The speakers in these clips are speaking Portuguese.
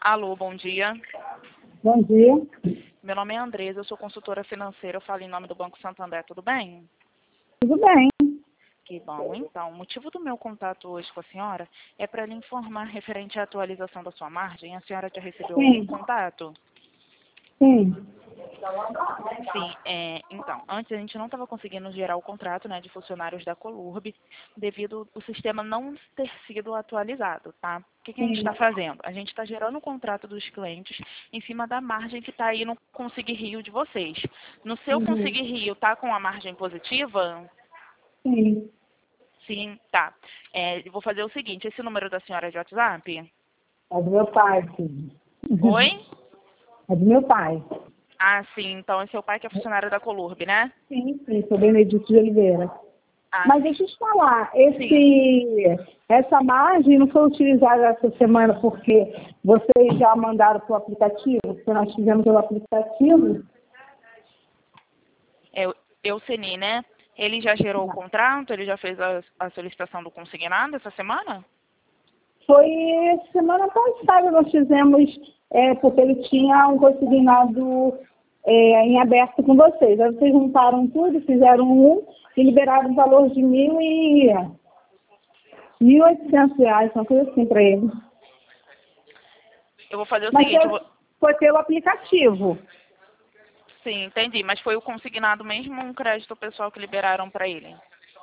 Alô, bom dia. Bom dia. Meu nome é Andresa, eu sou consultora financeira, eu falo em nome do Banco Santander, tudo bem? Tudo bem. Que bom, então. O motivo do meu contato hoje com a senhora é para lhe informar referente à atualização da sua margem. A senhora já recebeu algum Sim. contato? Sim. Sim, então, antes a gente não estava conseguindo gerar o contrato, né, de funcionários da Colurb, devido ao sistema não ter sido atualizado, tá? O que a gente está fazendo? A gente está gerando o contrato dos clientes em cima da margem que está aí no Consig Rio de vocês. No seu Uhum. Consig Rio, tá com a margem positiva? Sim. Sim, tá. Eu vou fazer o seguinte, esse número da senhora é de WhatsApp? É do meu pai, filho. Oi? É do meu pai. Ah, sim, então é seu pai que é funcionário da Colurb, né? Sim, sou Benedito de Oliveira. Ah, Mas deixa eu te falar, sim. essa margem não foi utilizada essa semana porque vocês já mandaram para o aplicativo, porque nós fizemos pelo aplicativo. Eu Seni, né? Ele já gerou o contrato? Ele já fez a solicitação do consignado essa semana? Foi semana passada nós fizemos, porque ele tinha um consignado em aberto com vocês. Aí vocês juntaram tudo, fizeram um e liberaram o valor de R$ 1.800, uma coisa assim para ele. Eu vou fazer o Mas seguinte, foi pelo aplicativo. sim, entendi, mas foi o consignado mesmo ou um crédito pessoal que liberaram para ele?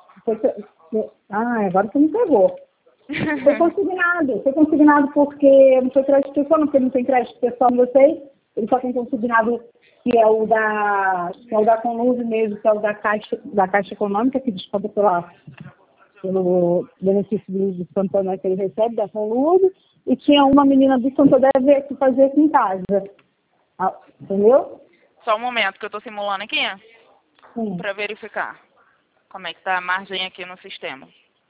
Agora você me pegou. Foi consignado porque não foi crédito pessoal, não, porque não tem crédito pessoal em vocês. Ele só tem consignado que é o da Conluve mesmo, que é o da Caixa Econômica, que desconta pelo benefício do Santander que ele recebe, da Conluve, e tinha uma menina do Santander que fazia aqui em casa. Entendeu? Só um momento que eu estou simulando aqui, Sim. para verificar como é que está a margem aqui no sistema.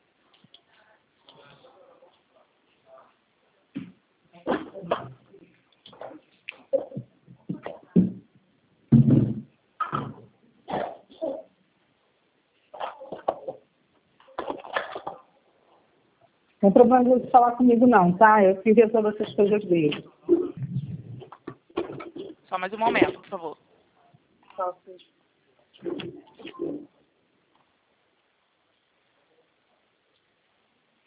Não tem problema de falar comigo não, tá? Eu que resolvo essas coisas dele. Só mais um momento, por favor.